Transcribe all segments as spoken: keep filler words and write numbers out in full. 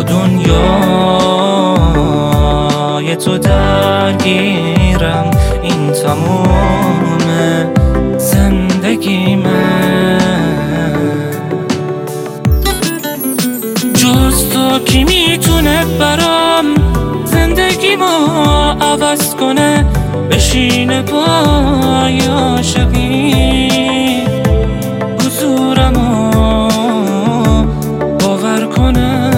دنیای تو درگیرم، این تموم زندگیمه. جز تو کی میتونه برام زندگیمو عوض کنه، بشینه پای عاشقی حضورمو باور کنه.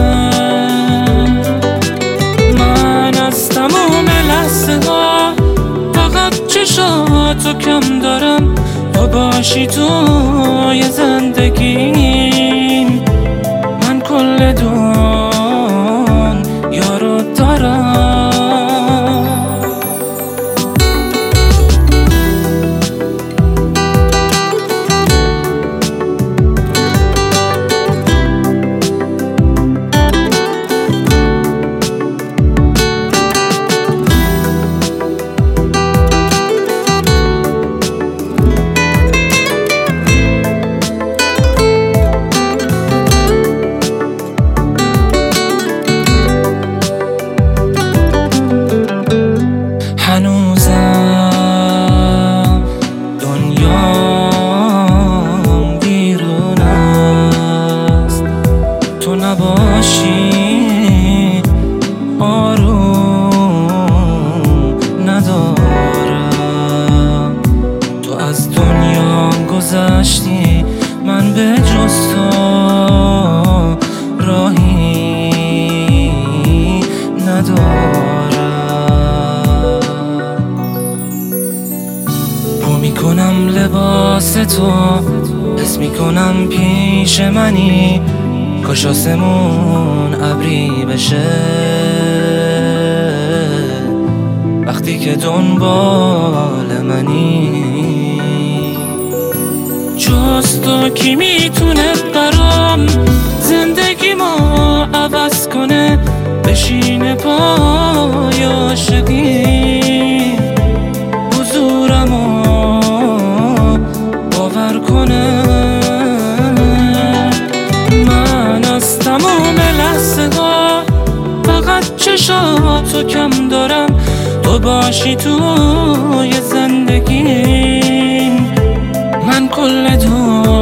من از تموم لحظه ها فقط چشاتو کم دارم، تو باشی توی زندگیم، من کل دنیا رو دارم. هنوزم دنیام بیرون است، تو نباشی آروم ندارم. تو از دنیام گذشتی، من به جز تو راهی ندارم. میکنم لباس تو، حس میکنم پیش منی، کاش آسمون ابری بشه وقتی که دنبال منی. جز تو کی میتونه برام زندگیمو عوض کنه، بشینه پای عاشقی حضورمو باور کنه. من از تمام لحظه ها فقط چشاتو کم دارم، تو باشی توی زندگیم، من کل دنیا